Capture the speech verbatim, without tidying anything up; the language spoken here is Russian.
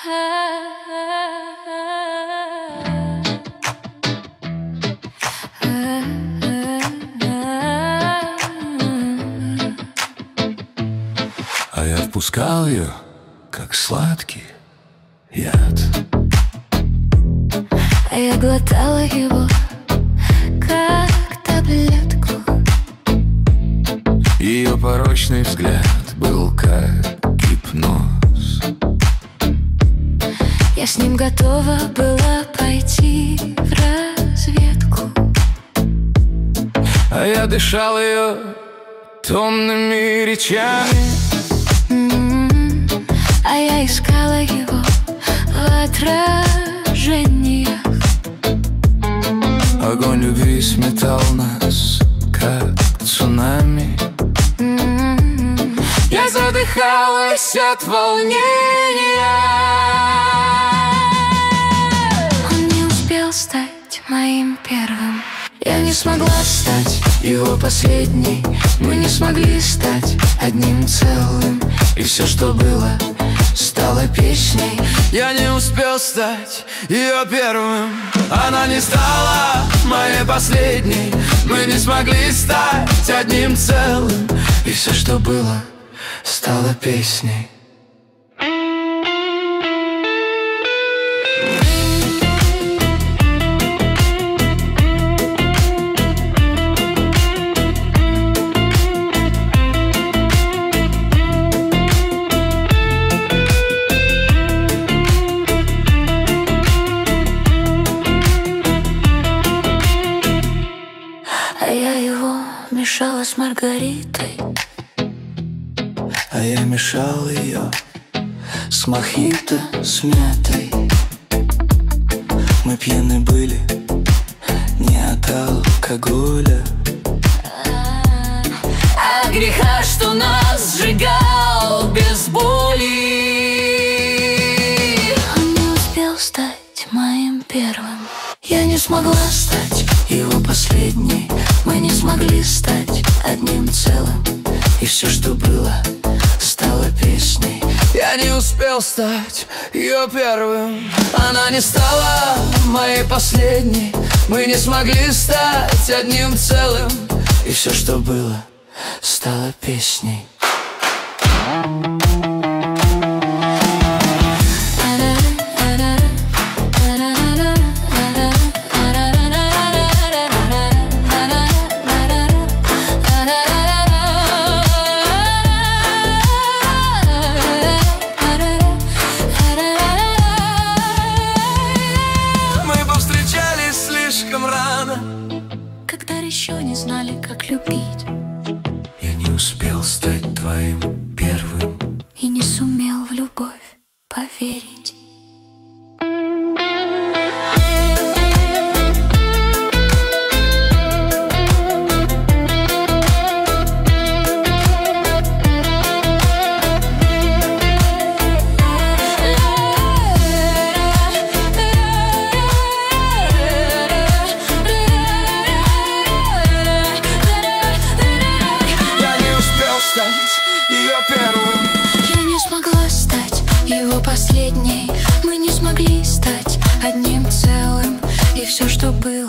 А я впускал ее, как сладкий яд. А я глотала его, как таблетку. Ее порочный взгляд был как гипноз. Я с ним готова была пойти в разведку. А я дышал ее томными речами. м-м-м. А я искала его в отражениях. Огонь любви сметал нас, как цунами. м-м-м. Я задыхалась от волнения. Он не успел стать моим первым. Я не смогла стать его последней. Мы не смогли стать одним целым. И все, что было, стало песней. я не успел стать ее первым. Она не стала моей последней. Мы не смогли стать одним целым. И все, что было, стало песней. А я его мешала с Маргаритой. А я мешал ее с мохито, с мятой. Мы пьяны были не от алкоголя, А греха, что нас сжигал без боли. Он не успел стать моим первым. Я не смогла стать его последней. Мы не смогли стать одним целым. И все, что было, стало песней. Я не успел стать ее первым. Она не стала моей последней. Мы не смогли стать одним целым. И все, что было, стало песней. когда еще не знали, как любить. Я не успел стать твоим первым. И не сумел в любовь поверить. Ее первым. Я не смогла стать его последней. Мы не смогли стать одним целым. И все, что было,